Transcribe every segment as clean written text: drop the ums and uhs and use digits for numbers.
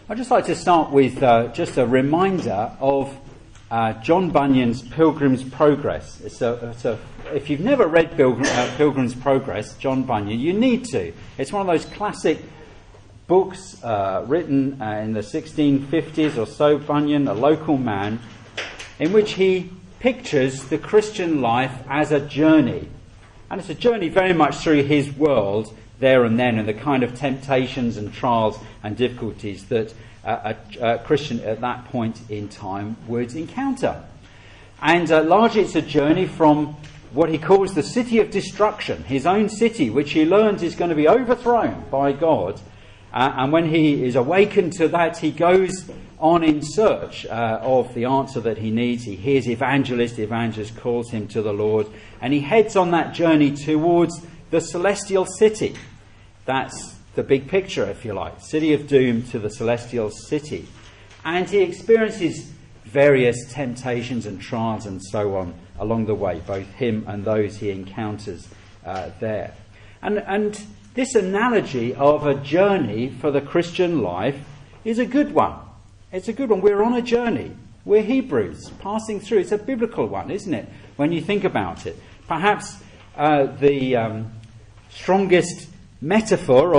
I'd just like to start with just a reminder of John Bunyan's Pilgrim's Progress. If you've never read Pilgrim's Progress, John Bunyan, you need to. It's one of those classic books written in the 1650s or so, Bunyan, a local man, in which he pictures the Christian life as a journey. And it's a journey very much through his world there and then, and the kind of temptations and trials and difficulties that a Christian at that point in time would encounter. And largely it's a journey from what he calls the city of destruction, his own city, which he learns is going to be overthrown by God. And when he is awakened to that, he goes on in search of the answer that he needs. He hears the evangelist calls him to the Lord, and he heads on that journey towards the celestial city. That's the big picture, if you like, city of doom to the celestial city. And he experiences various temptations and trials and so on along the way, both him and those he encounters there. And this analogy of a journey for the Christian life is a good one. It's a good one. We're on a journey. We're Hebrews passing through. It's a biblical one, isn't it, when you think about it? Perhaps the strongest metaphor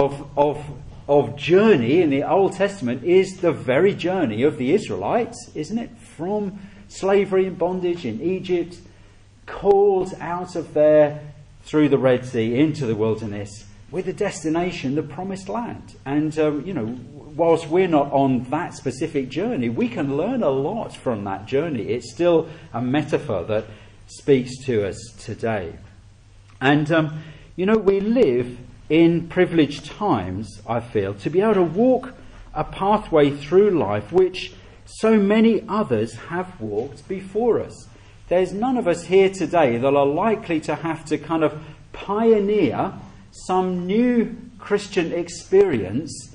of journey in the Old Testament is the very journey of the Israelites, isn't it? From slavery and bondage in Egypt, called out of there through the Red Sea into the wilderness, with a destination, the promised land. And, whilst we're not on that specific journey, we can learn a lot from that journey. It's still a metaphor that speaks to us today. And, we live in privileged times, I feel, to be able to walk a pathway through life which so many others have walked before us. There's none of us here today that are likely to have to kind of pioneer some new Christian experience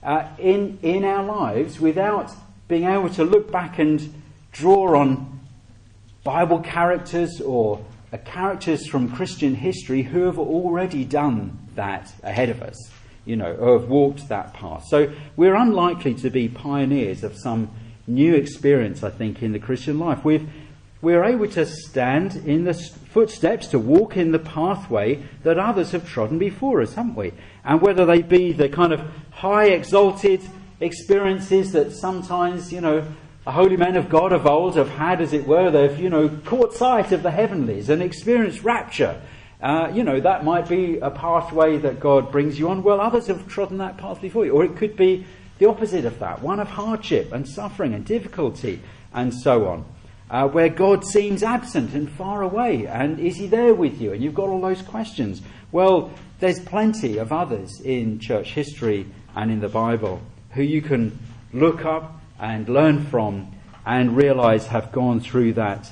in our lives without being able to look back and draw on Bible characters or characters from Christian history who have already done that ahead of us, who have walked that path. So we're unlikely to be pioneers of some new experience, I think, in the Christian life. We're able to stand in the footsteps, to walk in the pathway that others have trodden before us, haven't we? And whether they be the kind of high exalted experiences that sometimes, the holy men of God of old have had, as it were, they've, caught sight of the heavenlies and experienced rapture. That might be a pathway that God brings you on. Well, others have trodden that path before you. Or it could be the opposite of that, one of hardship and suffering and difficulty and so on. Where God seems absent and far away, and is he there with you? And you've got all those questions. Well, there's plenty of others in church history and in the Bible who you can look up and learn from and realise have gone through that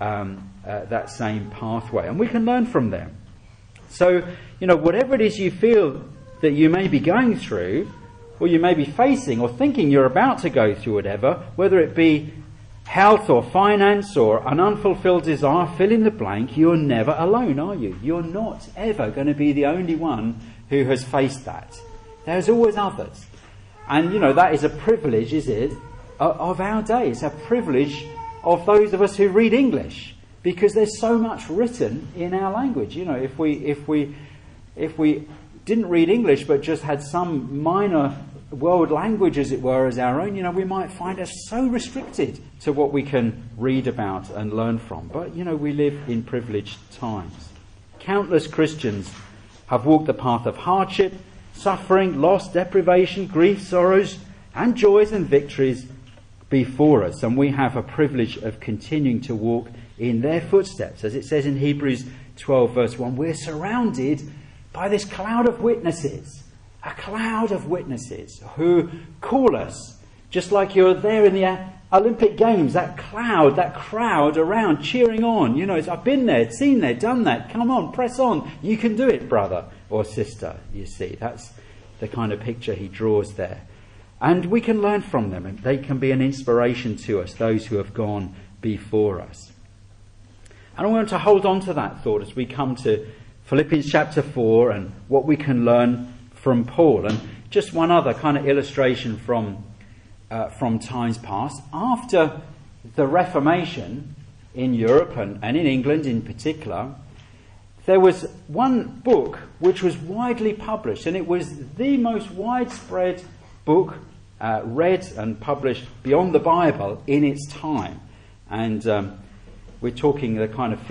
same pathway. And we can learn from them. So, whatever it is you feel that you may be going through, or you may be facing or thinking you're about to go through, whatever, whether it be health or finance or an unfulfilled desire, fill in the blank, you're never alone, are you? You're not ever going to be the only one who has faced that. There's always others. And, that is a privilege, is it, of our day. It's a privilege of those of us who read English, because there's so much written in our language. If we didn't read English but just had some minor world language, as it were, as our own, we might find us so restricted to what we can read about and learn from. But, we live in privileged times. Countless Christians have walked the path of hardship, suffering, loss, deprivation, grief, sorrows, and joys and victories before us. And we have a privilege of continuing to walk in their footsteps. As it says in Hebrews 12 verse 1, we're surrounded by this cloud of witnesses. A cloud of witnesses who call us, just like you're there in the Olympic Games, that crowd around cheering on. I've been there, seen there, done that. Come on, press on. You can do it, brother or sister. You see, that's the kind of picture he draws there. And we can learn from them, and they can be an inspiration to us, those who have gone before us. And I want to hold on to that thought as we come to Philippians chapter 4 and what we can learn from Paul. And just one other kind of illustration from from times past. After the Reformation in Europe and in England in particular, there was one book which was widely published, and it was the most widespread book read and published beyond the Bible in its time. And we're talking the kind of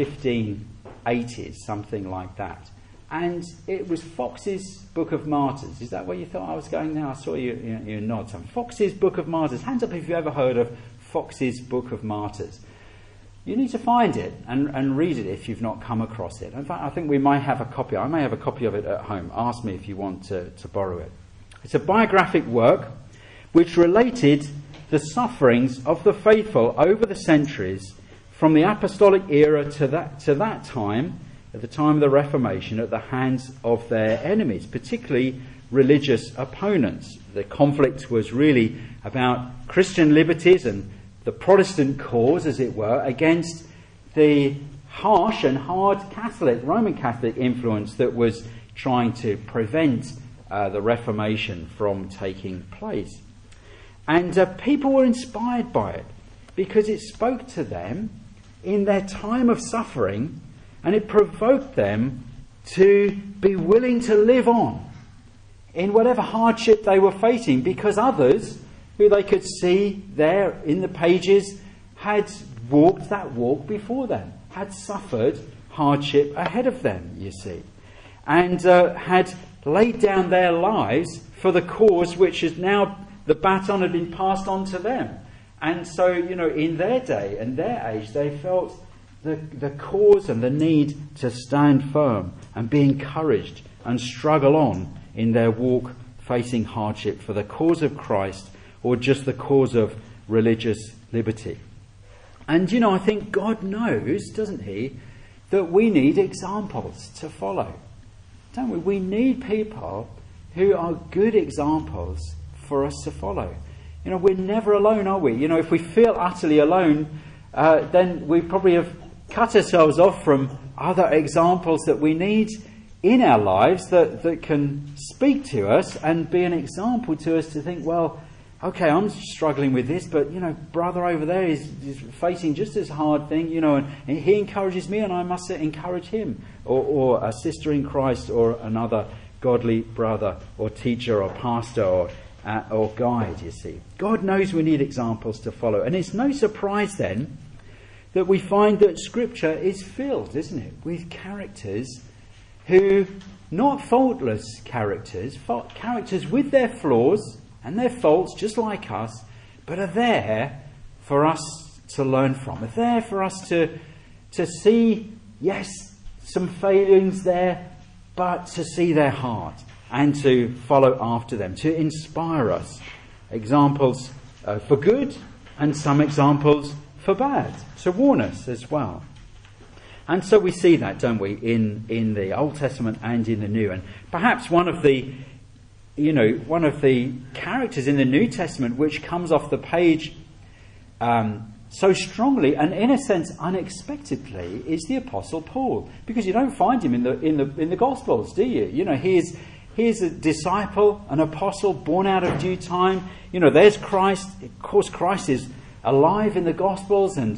1580s, something like that. And it was Fox's Book of Martyrs. Is that where you thought I was going now? I saw you nod. Fox's Book of Martyrs. Hands up if you've ever heard of Fox's Book of Martyrs. You need to find it and read it if you've not come across it. In fact, I think we might have a copy. I may have a copy of it at home. Ask me if you want to borrow it. It's a biographic work which related the sufferings of the faithful over the centuries from the apostolic era to that time, at the time of the Reformation, at the hands of their enemies, particularly religious opponents. The conflict was really about Christian liberties and the Protestant cause, as it were, against the harsh and hard Roman Catholic influence that was trying to prevent the Reformation from taking place. And people were inspired by it because it spoke to them in their time of suffering, and it provoked them to be willing to live on in whatever hardship they were facing, because others who they could see there in the pages had walked that walk before them, had suffered hardship ahead of them, you see, and had laid down their lives for the cause which is now, the baton had been passed on to them. And so, in their day and their age, they felt the cause and the need to stand firm and be encouraged and struggle on in their walk facing hardship for the cause of Christ, or just the cause of religious liberty. And, I think God knows, doesn't he, that we need examples to follow. Don't we? We need people who are good examples for us to follow. We're never alone, are we? If we feel utterly alone, then we probably have cut ourselves off from other examples that we need in our lives that can speak to us and be an example to us to think, well, okay, I'm struggling with this, but, brother over there is facing just as hard thing, and he encourages me and I must encourage him, or a sister in Christ, or another godly brother or teacher or pastor or guide, you see. God knows we need examples to follow. And it's no surprise then that we find that Scripture is filled, isn't it, with characters who, not faultless characters with their flaws and their faults, just like us, but are there for us to learn from. Are there for us to see, yes, some failings there, but to see their heart and to follow after them, to inspire us. Examples for good and some examples for bad, to warn us as well. And so we see that, don't we, in the Old Testament and in the New. And perhaps one of the characters in the New Testament which comes off the page so strongly and in a sense unexpectedly is the Apostle Paul, because you don't find him in the Gospels, do you? He's a disciple, an apostle born out of due time. There's Christ. Of course, Christ is alive in the Gospels, and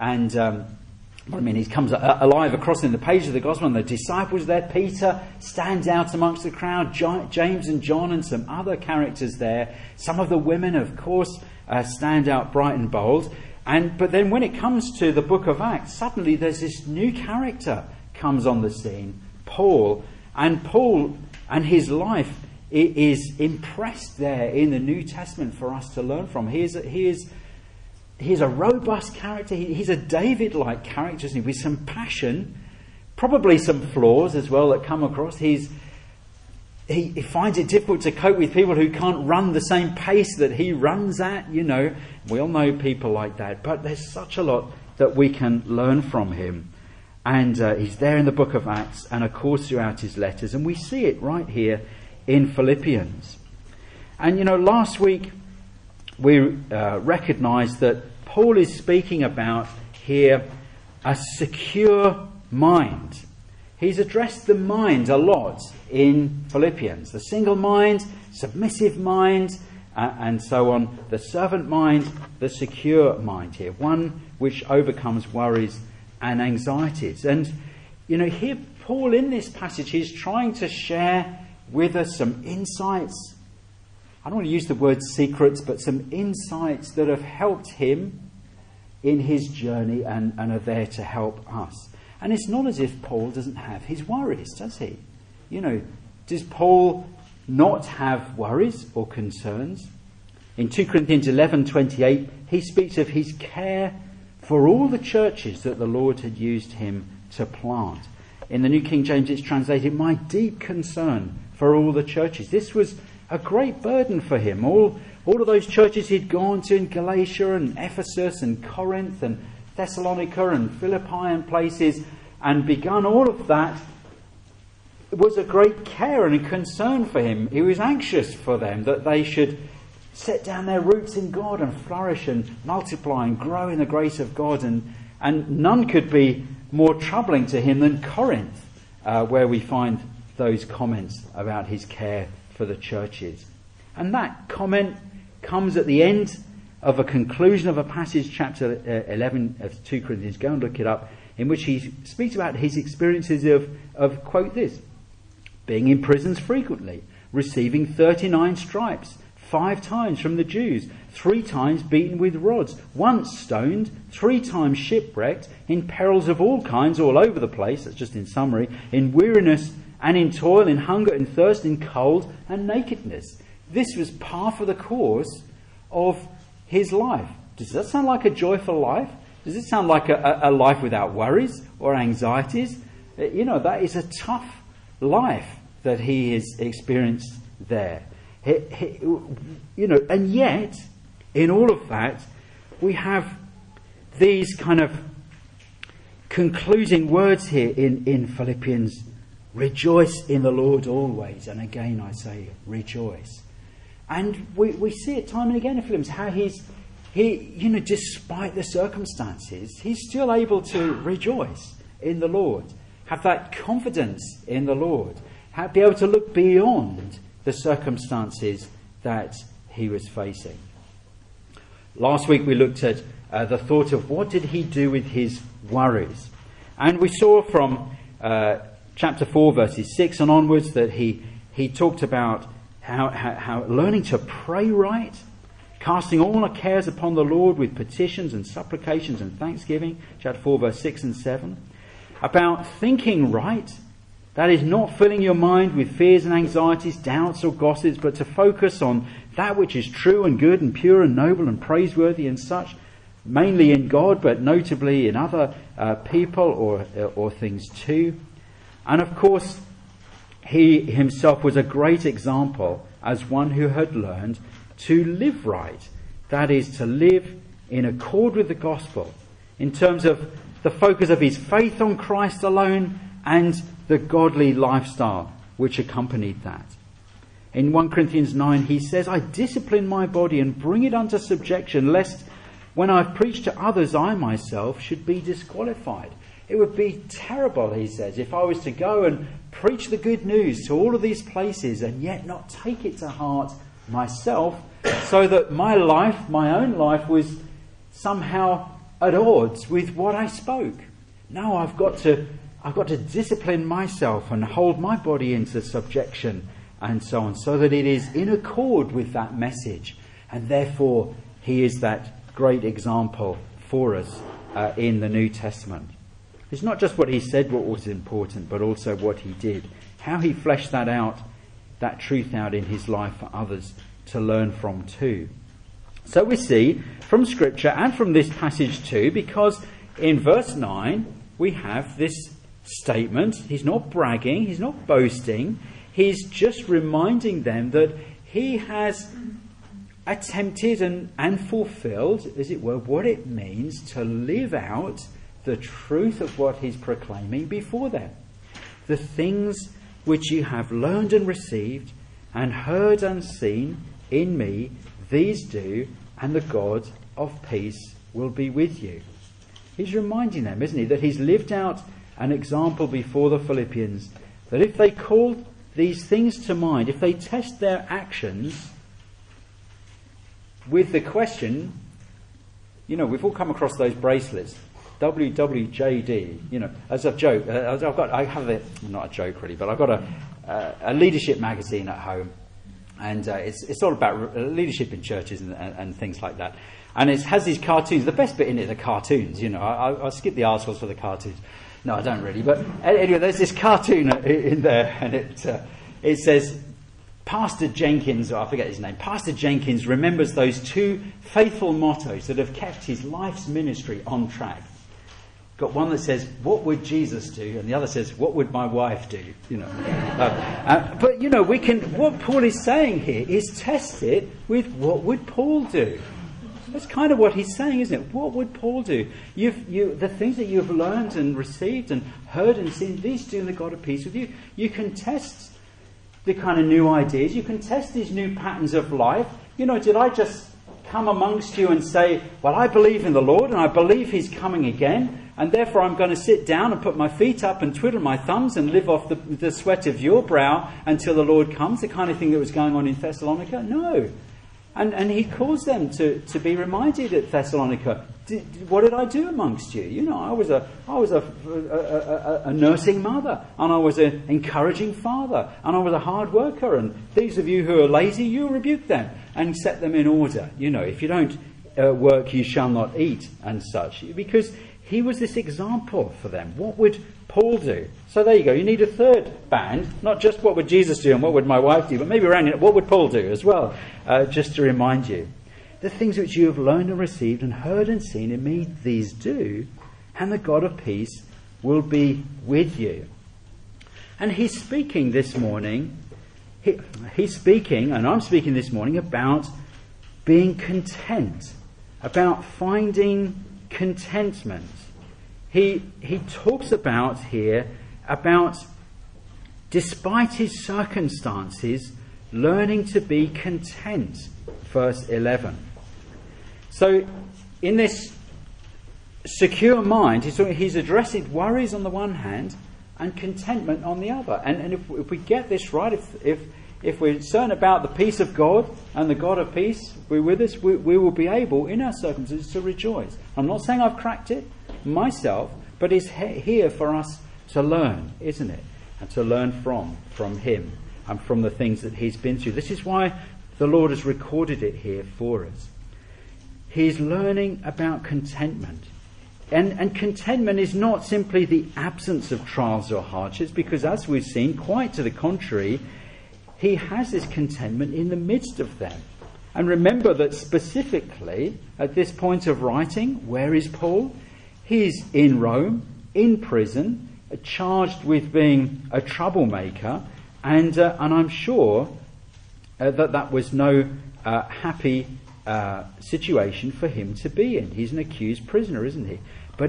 he comes alive across in the page of the Gospel, and the disciples there. Peter stands out amongst the crowd. James and John and some other characters there. Some of the women, of course, stand out bright and bold. But then when it comes to the book of Acts, suddenly there's this new character comes on the scene, Paul. And Paul and his life is impressed there in the New Testament for us to learn from. He is a robust character. He's a David-like character, isn't he? With some passion, probably some flaws as well that come across. He finds it difficult to cope with people who can't run the same pace that he runs at. We all know people like that. But there's such a lot that we can learn from him. And he's there in the book of Acts and, of course, throughout his letters. And we see it right here in Philippians. And, last week we recognised that Paul is speaking about here a secure mind. He's addressed the mind a lot in Philippians. The single mind, submissive mind, and so on. The servant mind, the secure mind here, one which overcomes worries and anxieties. And, here Paul in this passage is trying to share with us some insights. I don't want to use the word secrets, but some insights that have helped him in his journey and are there to help us. And it's not as if Paul doesn't have his worries, does he? Does Paul not have worries or concerns? In 2 Corinthians 11:28, he speaks of his care for all the churches that the Lord had used him to plant. In the New King James, it's translated, "My deep concern for all the churches." This was a great burden for him. All of those churches he'd gone to in Galatia and Ephesus and Corinth and Thessalonica and Philippi and places, and begun all of that. It was a great care and a concern for him. He was anxious for them, that they should set down their roots in God and flourish and multiply and grow in the grace of God. And none could be more troubling to him than Corinth, where we find those comments about his care for the churches. And that comment comes at the end of a conclusion of a passage, chapter 11 of 2 Corinthians. Go and look it up, in which he speaks about his experiences of quote this, being in prisons frequently, receiving 39 stripes, 5 times from the Jews, 3 times beaten with rods, once stoned, 3 times shipwrecked, in perils of all kinds all over the place, that's just in summary, in weariness and in toil, in hunger and thirst, in cold and nakedness. This was par for the course of his life. Does that sound like a joyful life? Does it sound like a life without worries or anxieties? That is a tough life that he has experienced there. And yet, in all of that, we have these kind of concluding words here in Philippians. Rejoice in the Lord always. And again I say, rejoice. And we see it time and again in Philippians how he despite the circumstances, he's still able to rejoice in the Lord. Have that confidence in the Lord. Be able to look beyond the circumstances that he was facing. Last week we looked at the thought of what did he do with his worries. And we saw from chapter 4 verses 6 and onwards that he talked about how learning to pray right, casting all our cares upon the Lord with petitions and supplications and thanksgiving, chapter 4 verse 6 and 7. About thinking right, that is not filling your mind with fears and anxieties, doubts or gossips, but to focus on that which is true and good and pure and noble and praiseworthy and such, mainly in God, but notably in other people or things too. And of course, he himself was a great example as one who had learned to live right. That is, to live in accord with the gospel in terms of the focus of his faith on Christ alone and the godly lifestyle which accompanied that. In 1 Corinthians 9 he says, I discipline my body and bring it unto subjection, lest when I've preached to others I myself should be disqualified. It would be terrible, he says, if I was to go and preach the good news to all of these places and yet not take it to heart myself, so that my life, my own life, was somehow at odds with what I spoke. No, I've got to discipline myself and hold my body into subjection and so on, so that it is in accord with that message. And therefore, he is that great example for us in the New Testament. It's not just what he said what was important, but also what he did. How he fleshed that out, that truth out in his life for others to learn from too. So we see from Scripture and from this passage too, because in verse 9 we have this statement. He's not bragging, he's not boasting, he's just reminding them that he has attempted and fulfilled, as it were, what it means to live out the truth of what he's proclaiming before them. The things which you have learned and received and heard and seen in me, these do, and the God of peace will be with you. He's reminding them, isn't he, that he's lived out an example before the Philippians, that if they call these things to mind, if they test their actions, with the question, we've all come across those bracelets, WWJD, as a joke. I have it, not a joke really, but I've got a leadership magazine at home, and it's all about leadership in churches and things like that. And it has these cartoons. The best bit in it are the cartoons. I skip the articles for the cartoons. No, I don't really. But anyway, there's this cartoon in there, and it says, Pastor Jenkins, or I forget his name, Pastor Jenkins remembers those two faithful mottos that have kept his life's ministry on track. Got one that says, what would Jesus do? And the other says, what would my wife do? But what Paul is saying here is test it with what would Paul do? That's kind of what he's saying, isn't it? What would Paul do? The things that you've learned and received and heard and seen, these do the God of peace with you. You can test the kind of new ideas. You can test these new patterns of life. Did I just come amongst you and say, well, I believe in the Lord and I believe he's coming again, and therefore I'm going to sit down and put my feet up and twiddle my thumbs and live off the sweat of your brow until the Lord comes, the kind of thing that was going on in Thessalonica? No. And he calls them to be reminded at Thessalonica, what did I do amongst you? I was a nursing mother, and I was an encouraging father, and I was a hard worker, and these of you who are lazy, you rebuke them and set them in order. If you don't work, you shall not eat, and such. Because he was this example for them. What would Paul do? So there you go. You need a third band, not just what would Jesus do and what would my wife do, but maybe around it, what would Paul do as well, just to remind you. The things which you have learned and received and heard and seen in me, these do, and the God of peace will be with you. And he's speaking this morning, he's speaking, and I'm speaking this morning, about being content, about finding contentment. He talks about here, about despite his circumstances, learning to be content. Verse 11. So, in this secure mind, he's addressing worries on the one hand and contentment on the other. And if we get this right, if we're certain about the peace of God and the God of peace, we're with us, we will be able, in our circumstances, to rejoice. I'm not saying I've cracked it myself, but it's here for us to learn, isn't it? And to learn from him and from the things that he's been through. This is why the Lord has recorded it here for us. He's learning about contentment. And contentment is not simply the absence of trials or hardships, because as we've seen, quite to the contrary, he has this contentment in the midst of them. And remember that specifically, at this point of writing, where is Paul? He's in Rome, in prison, charged with being a troublemaker, and I'm sure that was no happy situation for him to be in. He's an accused prisoner, isn't he? But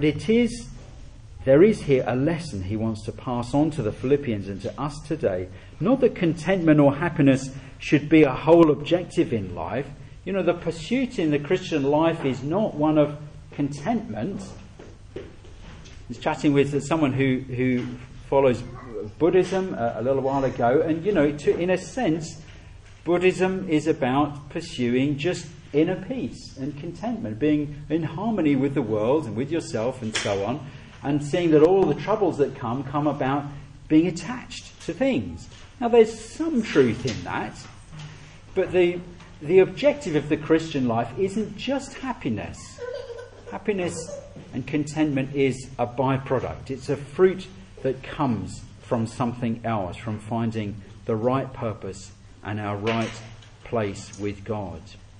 there is here a lesson he wants to pass on to the Philippians and to us today. Not that contentment or happiness should be a whole objective in life. The pursuit in the Christian life is not one of contentment. I was chatting with someone who follows Buddhism a little while ago, and in a sense, Buddhism is about pursuing just inner peace and contentment, being in harmony with the world and with yourself and so on, and seeing that all the troubles that come about being attached to things. Now, there's some truth in that, but the objective of the Christian life isn't just happiness. Happiness and contentment is a byproduct. It's a fruit that comes from something else, from finding the right purpose and our right place with God.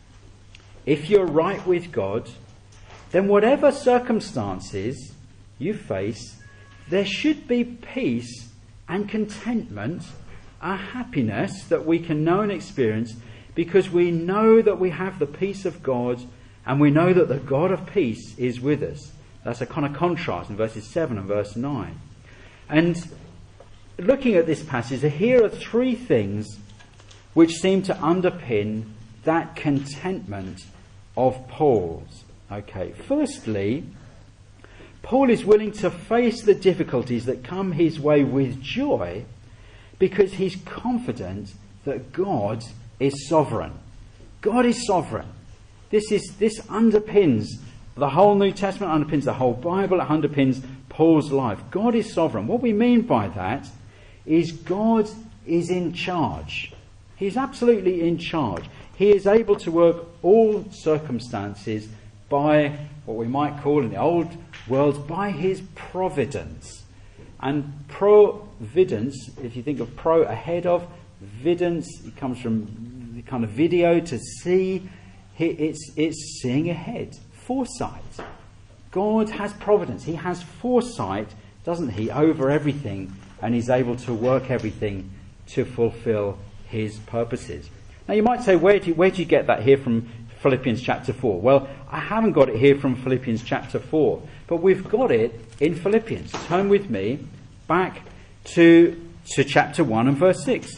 If you're right with God, then whatever circumstances you face, there should be peace and contentment, a happiness that we can know and experience, because we know that we have the peace of God, and we know that the God of peace is with us. That's a kind of contrast in verses 7 and verse 9. And looking at this passage, here are three things which seem to underpin that contentment of Paul's. Okay, firstly, Paul is willing to face the difficulties that come his way with joy because he's confident that God is sovereign. God is sovereign. This underpins the whole New Testament, underpins the whole Bible, it underpins Paul's life. God is sovereign. What we mean by that is God is in charge. He's absolutely in charge. He is able to work all circumstances by what we might call in the old world, by his providence. And providence, if you think of pro ahead of, vidence, it comes from the kind of video, to see. It's seeing ahead. Foresight. God has providence. He has foresight, doesn't he, over everything, and he's able to work everything to fulfill his purposes. Now you might say, where do you get that here from Philippians chapter 4? Well, I haven't got it here from Philippians chapter 4, but we've got it in Philippians. Turn with me back to chapter 1 and verse 6.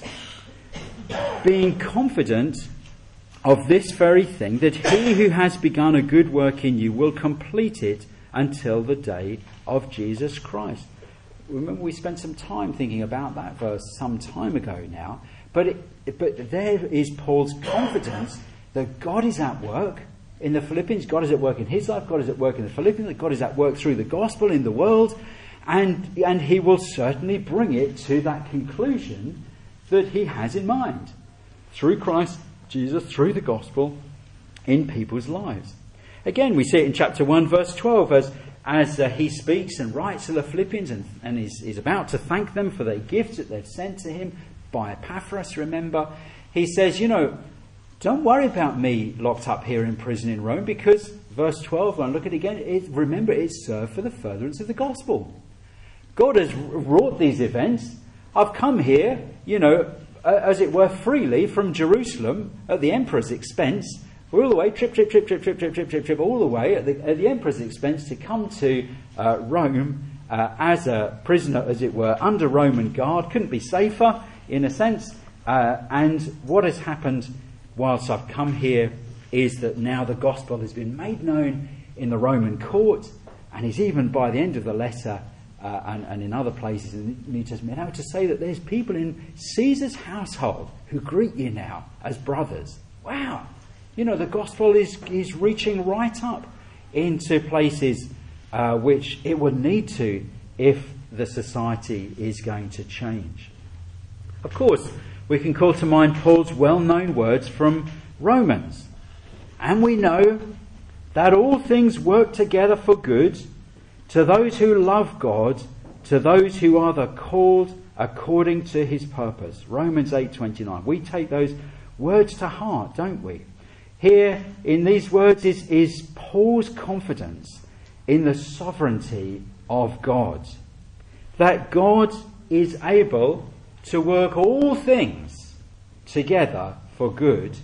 Being confident of this very thing, that he who has begun a good work in you will complete it until the day of Jesus Christ. Remember, we spent some time thinking about that verse some time ago now. But there is Paul's confidence that God is at work in the Philippians. God is at work in his life. God is at work in the Philippians. That God is at work through the gospel in the world. And he will certainly bring it to that conclusion that he has in mind. Through Christ Jesus, through the gospel, in people's lives. Again, we see it in chapter 1, verse 12, as he speaks and writes to the Philippians and is about to thank them for their gifts that they've sent to him by Epaphras, remember. He says, don't worry about me locked up here in prison in Rome, because, verse 12, and look at it again, remember, it served for the furtherance of the gospel. God has wrought these events. I've come here, as it were, freely from Jerusalem at the emperor's expense, all the way, trip, all the way at the emperor's expense to come to Rome as a prisoner, as it were, under Roman guard. Couldn't be safer, in a sense. And what has happened whilst I've come here is that now the gospel has been made known in the Roman court, and is even by the end of the letter and in other places in the New Testament, able to say that there's people in Caesar's household who greet you now as brothers. Wow! The gospel is reaching right up into places which it would need to if the society is going to change. Of course, we can call to mind Paul's well-known words from Romans. And we know that all things work together for good to those who love God, to those who are the called according to his purpose. Romans 8:29. We take those words to heart, don't we? Here in these words is Paul's confidence in the sovereignty of God. That God is able to work all things together for good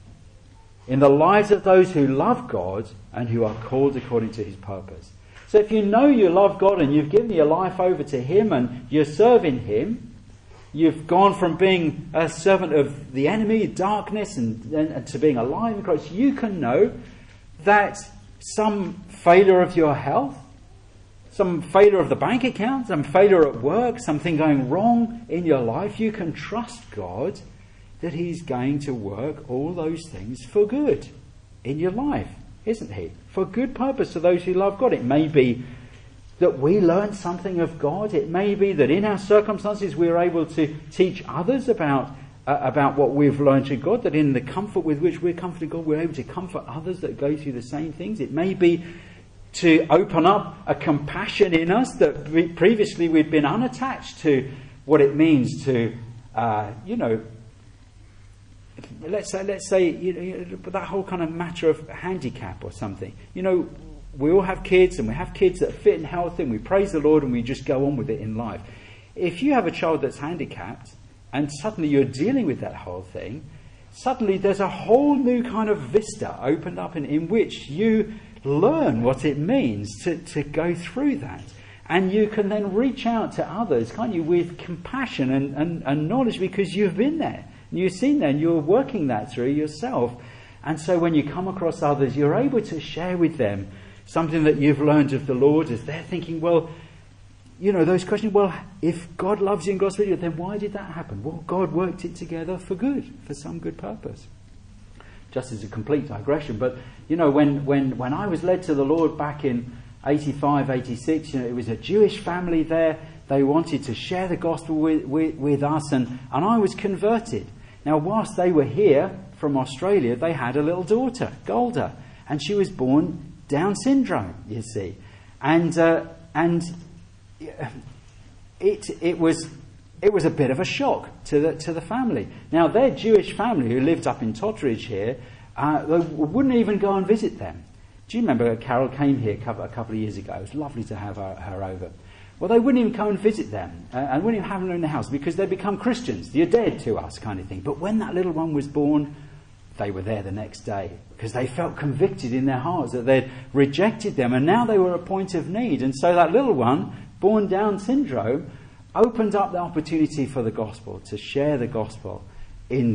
in the lives of those who love God and who are called according to his purpose. So if you know you love God and you've given your life over to him and you're serving him, you've gone from being a servant of the enemy, darkness, and to being alive in Christ, you can know that some failure of your health, some failure of the bank account, some failure at work, something going wrong in your life, you can trust God that he's going to work all those things for good in your life, isn't he? For good purpose to those who love God. It may be that we learn something of God. It may be that in our circumstances we're able to teach others about what we've learned of God, that in the comfort with which we're comforted God, we're able to comfort others that go through the same things. It may be to open up a compassion in us that previously we'd been unattached to what it means to, let's say, that whole kind of matter of handicap or something. We all have kids, and we have kids that are fit and healthy, and we praise the Lord and we just go on with it in life. If you have a child that's handicapped and suddenly you're dealing with that whole thing, suddenly there's a whole new kind of vista opened up in which you learn what it means to go through that. And you can then reach out to others, can't you, with compassion and knowledge, because you've been there. And you've seen that, and you're working that through yourself. And so when you come across others, you're able to share with them something that you've learned of the Lord, as they're thinking, those questions, if God loves you and God's with you, then why did that happen? Well, God worked it together for good, for some good purpose. just as a complete digression, but when I was led to the Lord back in 85, 86, it was a Jewish family there. They wanted to share the gospel with us, and I was converted. Now, whilst they were here from Australia, they had a little daughter, Golda, and she was born Down syndrome, you see. And it was a bit of a shock to the family. Now, their Jewish family who lived up in Totteridge here, they wouldn't even go and visit them. Do you remember Carol came here a couple of years ago? It was lovely to have her over. Well, they wouldn't even come and visit them, and wouldn't even have them in the house because they'd become Christians. You're dead to us, kind of thing. But when that little one was born, they were there the next day because they felt convicted in their hearts that they'd rejected them, and now they were at a point of need. And so that little one, born Down syndrome, opened up the opportunity for the gospel, to share the gospel to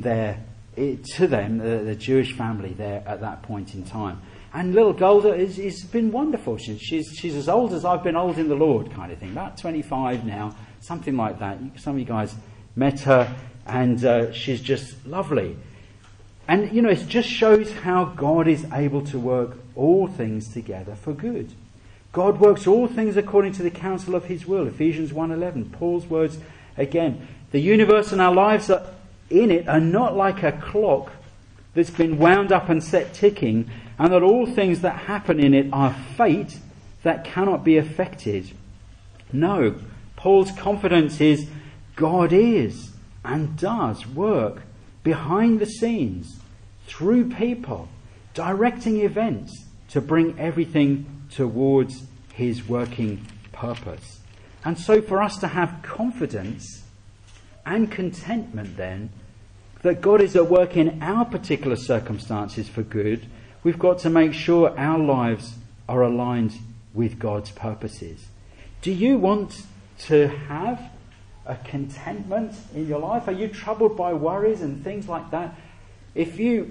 them, the Jewish family there at that point in time. And little Golda has been wonderful. She's as old as I've been old in the Lord, kind of thing. About 25 now, something like that. Some of you guys met her, and she's just lovely. And, it just shows how God is able to work all things together for good. God works all things according to the counsel of his will. Ephesians 1:11. Paul's words again. The universe and our lives in it are not like a clock that's been wound up and set ticking, and that all things that happen in it are fate that cannot be affected. No, Paul's confidence is God is and does work behind the scenes, through people, directing events to bring everything towards his working purpose. And so for us to have confidence and contentment then, that God is at work in our particular circumstances for good, we've got to make sure our lives are aligned with God's purposes. Do you want to have a contentment in your life? Are you troubled by worries and things like that? If you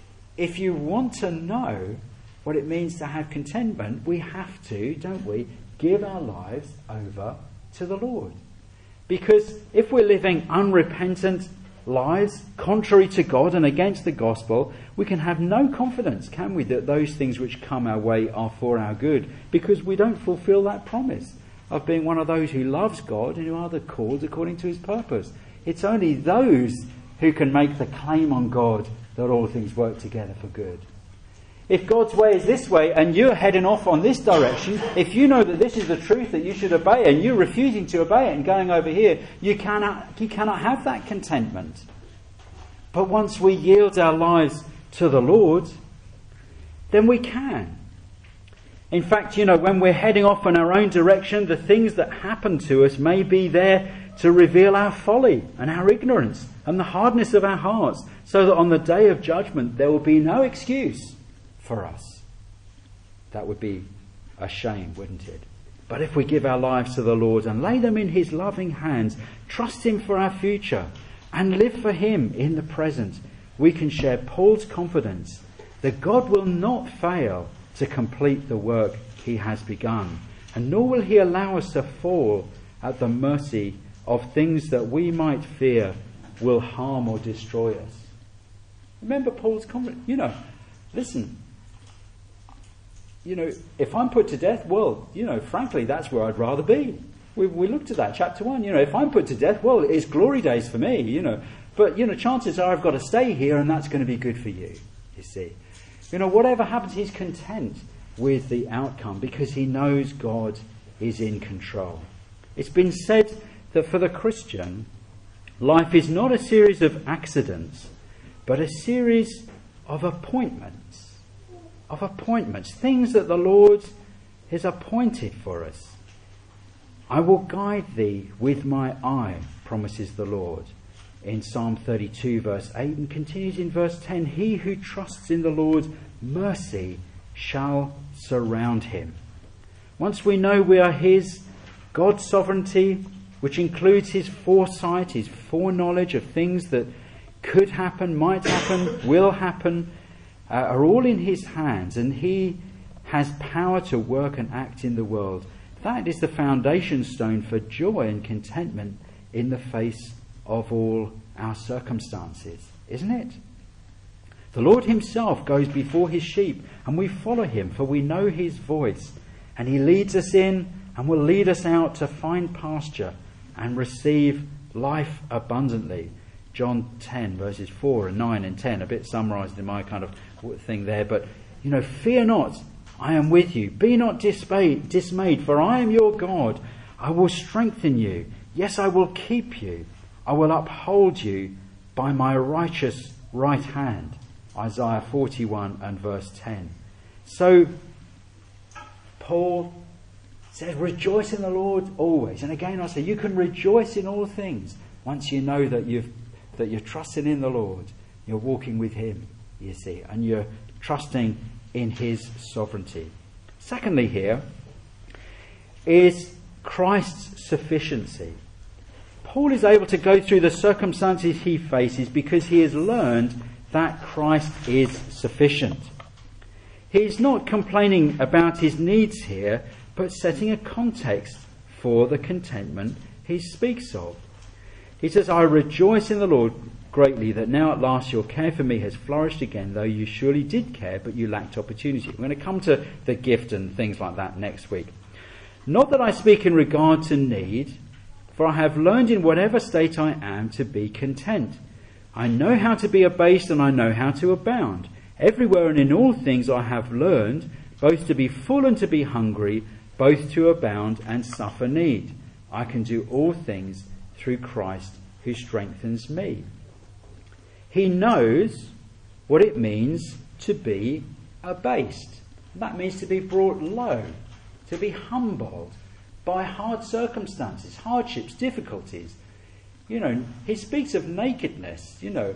want to know what it means to have contentment, we have to, don't we, give our lives over to the Lord. Because if we're living unrepentant lives contrary to God and against the gospel, we can have no confidence, can we, that those things which come our way are for our good, because we don't fulfill that promise of being one of those who loves God and who are the called according to his purpose. It's only those who can make the claim on God that all things work together for good. If God's way is this way and you're heading off on this direction, if you know that this is the truth that you should obey and you're refusing to obey it and going over here, you cannot have that contentment. But once we yield our lives to the Lord, then we can. In fact, when we're heading off in our own direction, the things that happen to us may be there to reveal our folly and our ignorance and the hardness of our hearts, so that on the day of judgment there will be no excuse for us. That would be a shame, wouldn't it? But if we give our lives to the Lord and lay them in his loving hands, trust him for our future, and live for him in the present, we can share Paul's confidence that God will not fail to complete the work he has begun, and nor will he allow us to fall at the mercy of things that we might fear will harm or destroy us. Remember Paul's confidence. Listen, if I'm put to death, well, frankly, that's where I'd rather be. We looked at that, chapter 1. If I'm put to death, well, it's glory days for me, But, chances are I've got to stay here, and that's going to be good for you see. Whatever happens, he's content with the outcome because he knows God is in control. It's been said that for the Christian, life is not a series of accidents, but a series of appointments. Things that the Lord has appointed for us. I will guide thee with my eye, promises the Lord, in Psalm 32 verse 8, and continues in verse 10, he who trusts in the Lord, mercy shall surround him. Once we know we are his, God's sovereignty, which includes his foresight, his foreknowledge of things that could happen, might happen, will happen, are all in his hands, and he has power to work and act in the world. That is the foundation stone for joy and contentment in the face of all our circumstances, isn't it? The Lord himself goes before his sheep, and we follow him, for we know his voice. And he leads us in and will lead us out to find pasture and receive life abundantly. John 10, verses 4 and 9 and 10, a bit summarised in my kind of thing there. But, fear not, I am with you. Be not dismayed, for I am your God. I will strengthen you. Yes, I will keep you. I will uphold you by my righteous right hand. Isaiah 41 and verse 10. So, Paul says, rejoice in the Lord always. And again I say, you can rejoice in all things once you know that you're trusting in the Lord. You're walking with him, you see, and you're trusting in his sovereignty. Secondly here is Christ's sufficiency. Paul is able to go through the circumstances he faces because he has learned that Christ is sufficient. He's not complaining about his needs here, but setting a context for the contentment he speaks of. He says, I rejoice in the Lord greatly that now at last your care for me has flourished again, though you surely did care, but you lacked opportunity. We're going to come to the gift and things like that next week. Not that I speak in regard to need, for I have learned in whatever state I am to be content. I know how to be abased and I know how to abound. Everywhere and in all things I have learned both to be full and to be hungry, both to abound and suffer need. I can do all things through Christ who strengthens me. He knows what it means to be abased. That means to be brought low, to be humbled by hard circumstances, hardships, difficulties. He speaks of nakedness,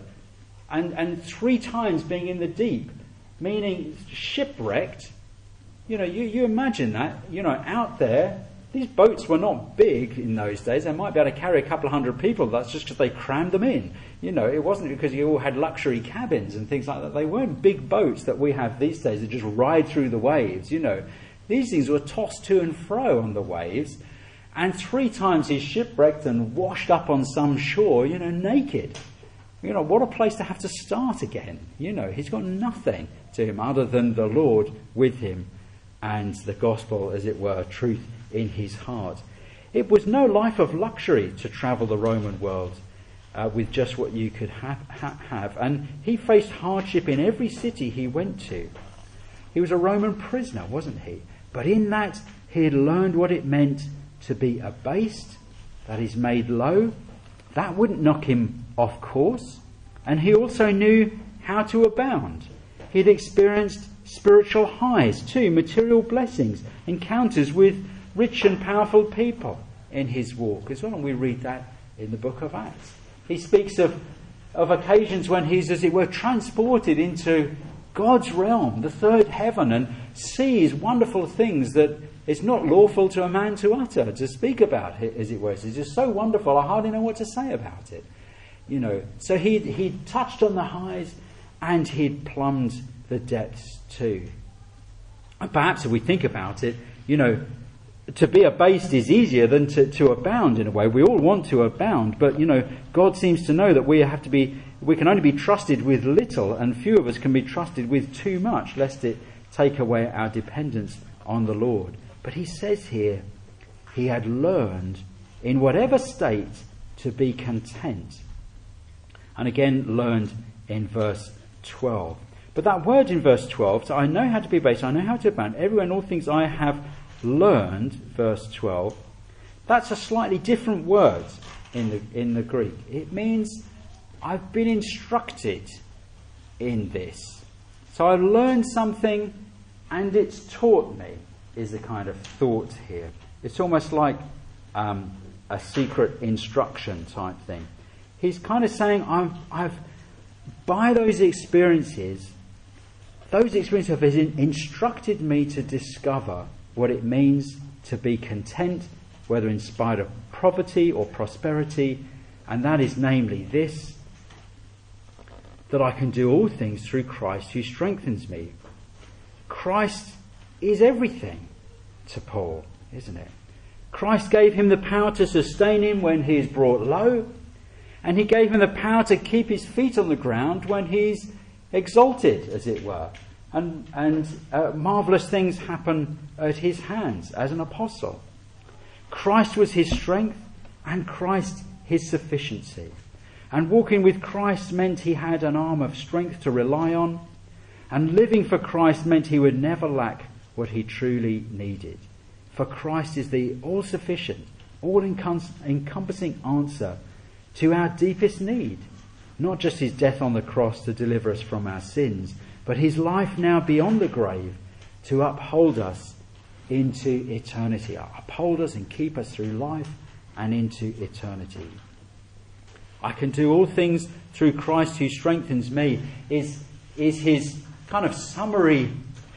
and 3 times being in the deep, meaning shipwrecked. You imagine that, out there. These boats were not big in those days. They might be able to carry a couple of hundred people. That's just because they crammed them in. It wasn't because you all had luxury cabins and things like that. They weren't big boats that we have these days that just ride through the waves. These things were tossed to and fro on the waves. And 3 times he's shipwrecked and washed up on some shore, naked. What a place to have to start again. He's got nothing to him other than the Lord with him and the gospel, as it were, truth in his heart. It was no life of luxury to travel the Roman world with just what you could have. And he faced hardship in every city he went to. He was a Roman prisoner, wasn't he? But in that, he had learned what it meant to be abased, that is made low. That wouldn't knock him off course. And he also knew how to abound. He'd experienced spiritual highs too, material blessings, encounters with rich and powerful people in his walk as well. And we read that in the book of Acts. He speaks of occasions when he's, as it were, transported into God's realm, the third heaven, and sees wonderful things that it's not lawful to a man to utter, to speak about it, as it were. It's just so wonderful, I hardly know what to say about it. So he'd touched on the highs and he'd plumbed the depths too. And perhaps if we think about it, to be abased is easier than to abound in a way. We all want to abound, but God seems to know that we can only be trusted with little, and few of us can be trusted with too much, lest it take away our dependence on the Lord. But he says here, he had learned in whatever state to be content. And again, learned in verse 12. But that word in verse 12, so I know how to be abased, I know how to abound, everywhere in all things I have learned, verse 12, that's a slightly different word in the Greek. It means I've been instructed in this. So I've learned something and it's taught me, is the kind of thought here. It's almost like a secret instruction type thing. He's kind of saying, I've by those experiences have instructed me to discover what it means to be content, whether in spite of poverty or prosperity, and that is namely this, that I can do all things through Christ who strengthens me. Christ is everything to Paul, isn't it? Christ gave him the power to sustain him when he is brought low, and he gave him the power to keep his feet on the ground when he's exalted, as it were. And marvellous things happen at his hands as an apostle. Christ was his strength and Christ his sufficiency. And walking with Christ meant he had an arm of strength to rely on. And living for Christ meant he would never lack what he truly needed. For Christ is the all-sufficient, all-encompassing answer to our deepest need. Not just his death on the cross to deliver us from our sins, but his life now beyond the grave to uphold us into eternity. Uphold us and keep us through life and into eternity. I can do all things through Christ who strengthens me is his kind of summary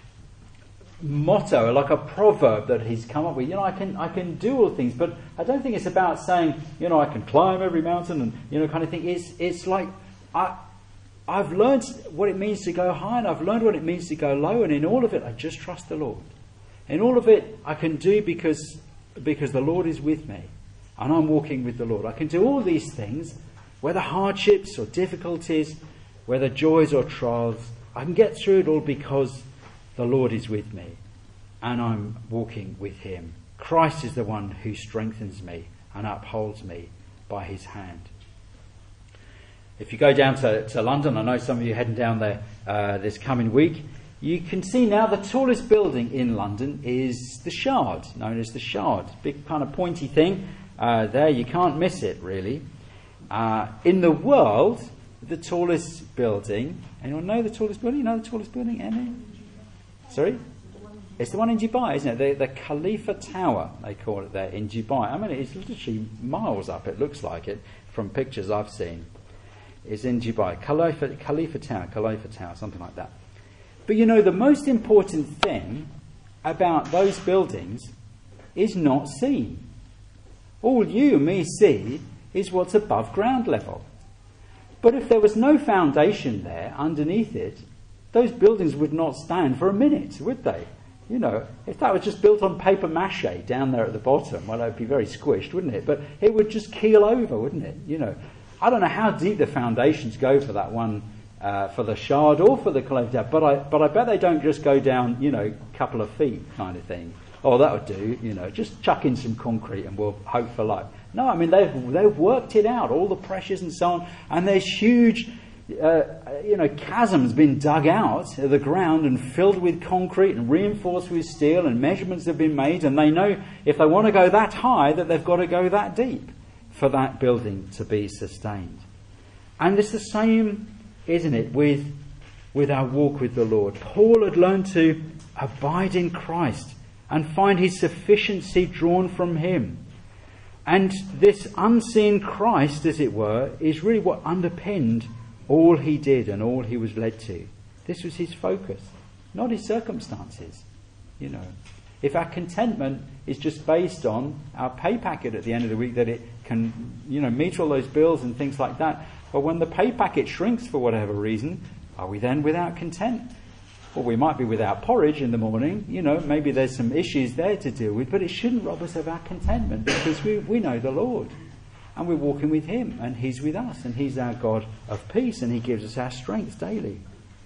motto, like a proverb that he's come up with. I can do all things, but I don't think it's about saying, I can climb every mountain and, kind of thing. It's like, I've learned what it means to go high and I've learned what it means to go low, and in all of it, I just trust the Lord. In all of it, I can do because the Lord is with me and I'm walking with the Lord. I can do all these things, whether hardships or difficulties, whether joys or trials. I can get through it all because the Lord is with me and I'm walking with him. Christ is the one who strengthens me and upholds me by his hand. If you go down to London, I know some of you are heading down there this coming week, you can see now the tallest building in London is the Shard, known as the Shard. Big kind of pointy thing there, you can't miss it really. In the world, the tallest building, anyone know the tallest building? You know the tallest building, Emmy? Sorry? It's the one in Dubai, isn't it? The Khalifa Tower, they call it there, in Dubai. I mean, it's literally miles up, it looks like it, from pictures I've seen. It's in Dubai. Khalifa Tower, something like that. But the most important thing about those buildings is not seen. All you and me see is what's above ground level. But if there was no foundation there underneath it, those buildings would not stand for a minute, would they? If that was just built on paper mache down there at the bottom, well, it would be very squished, wouldn't it? But it would just keel over, wouldn't it? I don't know how deep the foundations go for that one, for the Shard or for the Khalifa Tower, but I bet they don't just go down, a couple of feet kind of thing. Oh, that would do, just chuck in some concrete and we'll hope for luck. No, I mean, they've worked it out, all the pressures and so on, and there's huge, chasms been dug out of the ground and filled with concrete and reinforced with steel, and measurements have been made, and they know if they want to go that high that they've got to go that deep for that building to be sustained. And it's the same, isn't it, with our walk with the Lord. Paul had learned to abide in Christ and find his sufficiency drawn from him. And this unseen Christ, as it were, is really what underpinned all he did and all he was led to. This was his focus, not his circumstances. If our contentment is just based on our pay packet at the end of the week, that it can, meet all those bills and things like that. But when the pay packet shrinks for whatever reason, are we then without content? Or we might be without porridge in the morning. Maybe there's some issues there to deal with, but it shouldn't rob us of our contentment because we know the Lord. And we're walking with him and he's with us and he's our God of peace and he gives us our strength daily.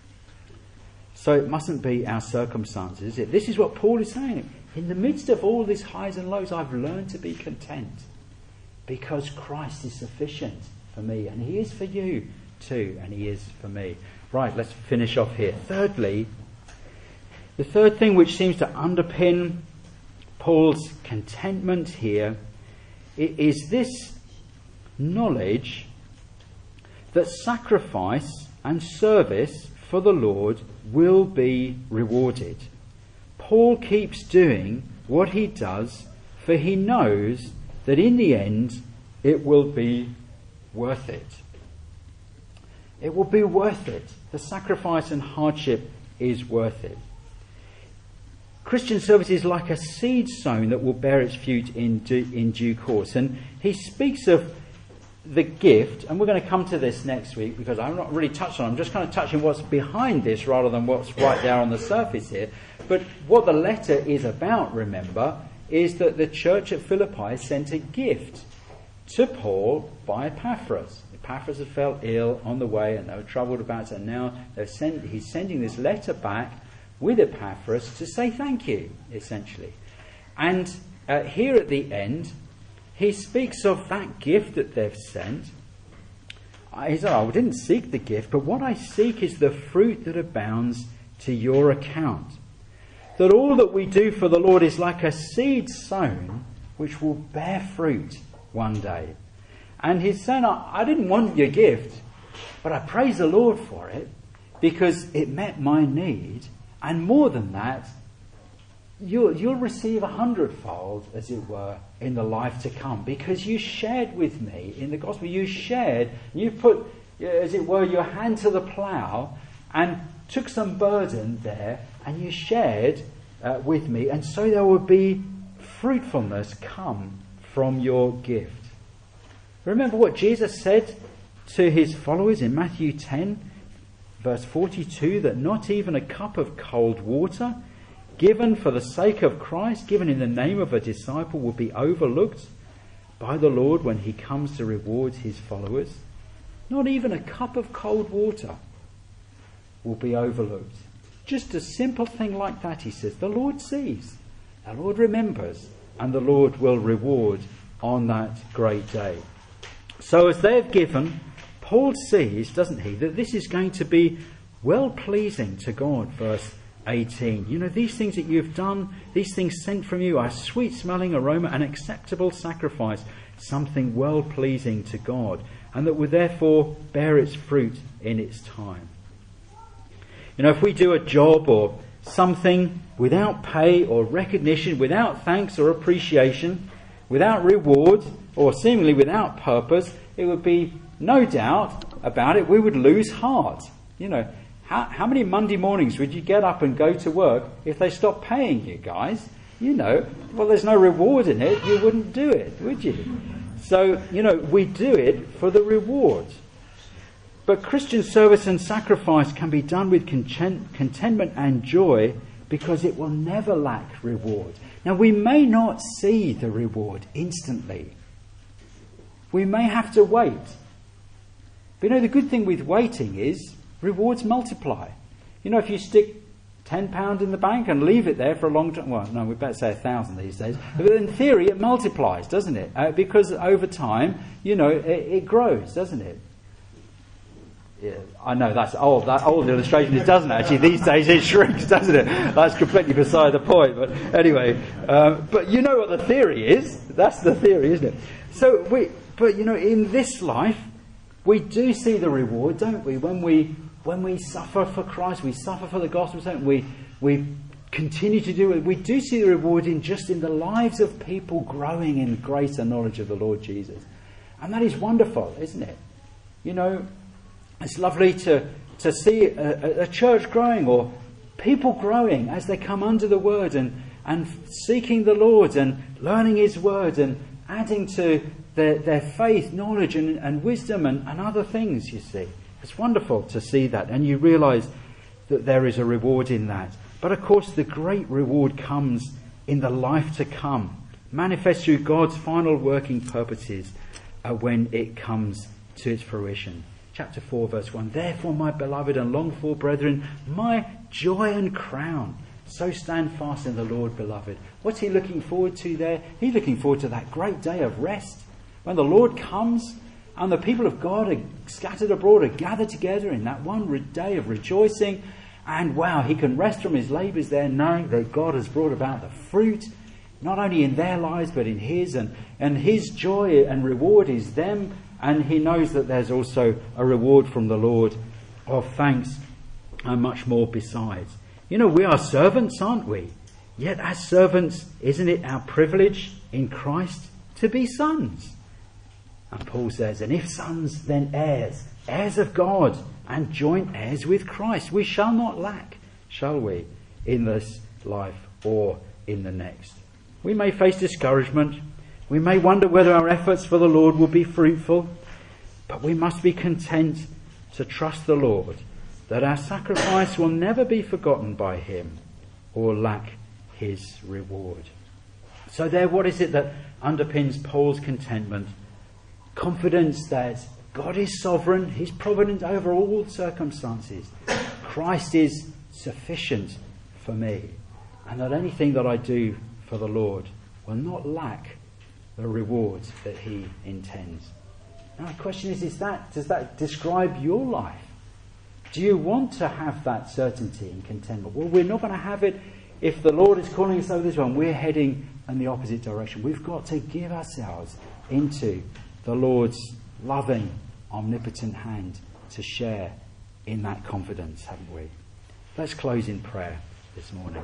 So it mustn't be our circumstances, is it? This is what Paul is saying. In the midst of all these highs and lows, I've learned to be content because Christ is sufficient for me, and he is for you too, and he is for me. Right, let's finish off here. Thirdly, the third thing which seems to underpin Paul's contentment here is this knowledge that sacrifice and service for the Lord will be rewarded. Paul keeps doing what he does, for he knows that in the end it will be worth it. It will be worth it. The sacrifice and hardship is worth it. Christian service is like a seed sown that will bear its fruit in due course. And he speaks of the gift, and we're going to come to this next week because I'm not really touched on it. I'm just kind of touching what's behind this rather than what's right there on the surface here. But what the letter is about, remember, is that the church at Philippi sent a gift to Paul by Epaphras. Epaphras had fell ill on the way and they were troubled about it. And now he's sending this letter back with Epaphras to say thank you, essentially. And here at the end, he speaks of that gift that they've sent. He said, I didn't seek the gift, but what I seek is the fruit that abounds to your account. That all that we do for the Lord is like a seed sown, which will bear fruit one day. And he's saying, I didn't want your gift, but I praise the Lord for it, because it met my need. And more than that, you'll receive 100-fold, as it were, in the life to come, because you shared with me in the gospel. You shared, you put, as it were, your hand to the plough and took some burden there, and you shared with me, and so there will be fruitfulness come from your gift. Remember what Jesus said to his followers in Matthew 10, verse 42, that not even a cup of cold water given for the sake of Christ, given in the name of a disciple, will be overlooked by the Lord when he comes to reward his followers. Not even a cup of cold water will be overlooked. Just a simple thing like that, he says, the Lord sees, the Lord remembers, and the Lord will reward on that great day. So as they have given, Paul sees, doesn't he, that this is going to be well-pleasing to God, verse 18. You know, these things that you've done, these things sent from you are sweet-smelling aroma, an acceptable sacrifice, something well-pleasing to God, and that will therefore bear its fruit in its time. You know, if we do a job or something without pay or recognition, without thanks or appreciation, without reward, or seemingly without purpose, it would be no doubt about it, we would lose heart. You know, how many Monday mornings would you get up and go to work if they stopped paying you, guys? You know, well, there's no reward in it, you wouldn't do it, would you? So, you know, we do it for the reward. But Christian service and sacrifice can be done with contentment and joy, because it will never lack reward. Now, we may not see the reward instantly. We may have to wait. But you know, the good thing with waiting is rewards multiply. You know, if you stick £10 in the bank and leave it there for a long time, well, no, we better say 1,000 these days. But in theory, it multiplies, doesn't it? Because over time, you know, it grows, doesn't it? Yeah, I know that's old. That old illustration, it doesn't actually. These days it shrinks, doesn't it? That's completely beside the point. But anyway, but you know what the theory is. That's the theory, isn't it? So but you know, in this life, we do see the reward, don't we? When we suffer for Christ, we suffer for the gospel, don't we? We continue to do it. We do see the reward in the lives of people growing in greater knowledge of the Lord Jesus, and that is wonderful, isn't it? You know. It's lovely to see a church growing, or people growing as they come under the Word and seeking the Lord and learning His Word and adding to their faith, knowledge and wisdom and other things, you see. It's wonderful to see that, and you realise that there is a reward in that. But of course the great reward comes in the life to come, manifest through God's final working purposes when it comes to its fruition. Chapter 4, verse 1. Therefore, my beloved and longed for brethren, my joy and crown, so stand fast in the Lord, beloved. What's he looking forward to there? He's looking forward to that great day of rest, when the Lord comes and the people of God are scattered abroad, are gathered together in that one day of rejoicing. And wow, he can rest from his labours there, knowing that God has brought about the fruit, not only in their lives, but in his. And his joy and reward is them. And he knows that there's also a reward from the Lord of thanks and much more besides. You know, we are servants, aren't we? Yet as servants, isn't it our privilege in Christ to be sons? And Paul says, and if sons, then heirs, heirs of God, and joint heirs with Christ. We shall not lack, shall we, in this life or in the next. We may face discouragement. We may wonder whether our efforts for the Lord will be fruitful, but we must be content to trust the Lord that our sacrifice will never be forgotten by him or lack his reward. So there, what is it that underpins Paul's contentment? Confidence that God is sovereign. He's provident over all circumstances. Christ is sufficient for me. And that anything that I do for the Lord will not lack the reward that he intends. Now the question is does that describe your life? Do you want to have that certainty and contentment? Well, we're not going to have it if the Lord is calling us over this way and we're heading in the opposite direction. We've got to give ourselves into the Lord's loving, omnipotent hand to share in that confidence, haven't we? Let's close in prayer this morning.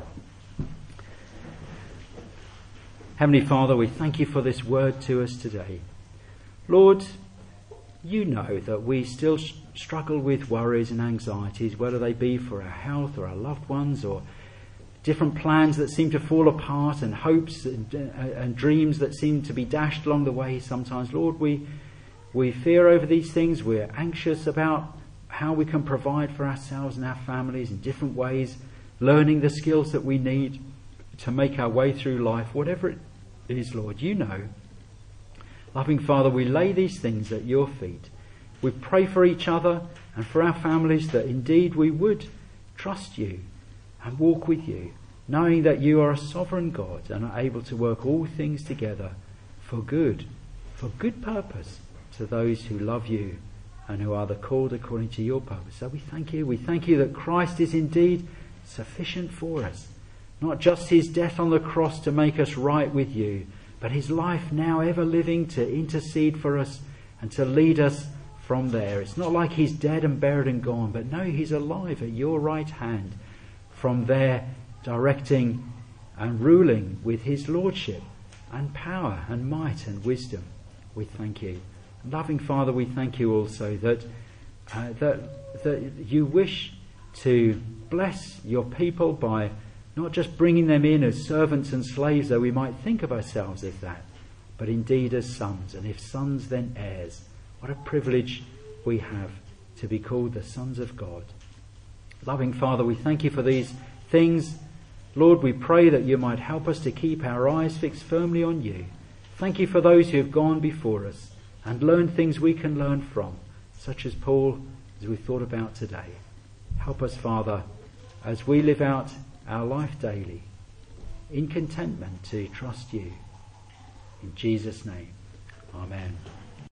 Heavenly Father, we thank you for this word to us today. Lord, you know that we still struggle with worries and anxieties, whether they be for our health or our loved ones, or different plans that seem to fall apart, and hopes and dreams that seem to be dashed along the way sometimes. Lord, we fear over these things. We're anxious about how we can provide for ourselves and our families in different ways, learning the skills that we need to make our way through life, whatever it is, Lord, you know. Loving Father, we lay these things at your feet. We pray for each other and for our families that indeed we would trust you and walk with you, knowing that you are a sovereign God and are able to work all things together for good purpose to those who love you and who are the called according to your purpose. So we thank you. We thank you that Christ is indeed sufficient for us. Not just his death on the cross to make us right with you, but his life now ever living to intercede for us and to lead us from there. It's not like he's dead and buried and gone, but no, he's alive at your right hand, from there directing and ruling with his lordship and power and might and wisdom. We thank you. Loving Father, we thank you also that you wish to bless your people by not just bringing them in as servants and slaves, though we might think of ourselves as that, but indeed as sons. And if sons, then heirs. What a privilege we have to be called the sons of God. Loving Father, we thank you for these things. Lord, we pray that you might help us to keep our eyes fixed firmly on you. Thank you for those who have gone before us and learned things we can learn from, such as Paul, as we thought about today. Help us, Father, as we live out our life daily in contentment to trust you. In Jesus' name, amen.